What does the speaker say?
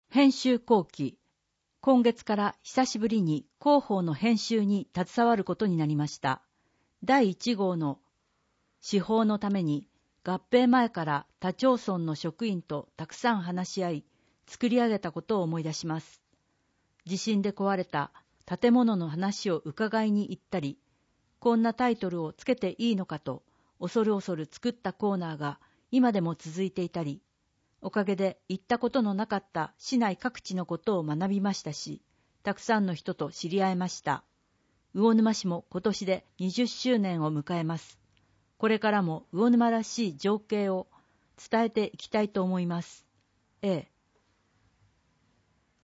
編集後期。今月から久しぶりに広報の編集に携わることになりました。第1号の司法のために合併前から他町村の職員とたくさん話し合い、作り上げたことを思い出します。地震で壊れた建物の話を伺いに行ったり、こんなタイトルをつけていいのかと恐る恐る作ったコーナーが今でも続いていたり、おかげで行ったことのなかった市内各地のことを学びましたし、たくさんの人と知り合いました。魚沼市も今年で20周年を迎えます。これからも魚沼らしい情景を伝えていきたいと思います。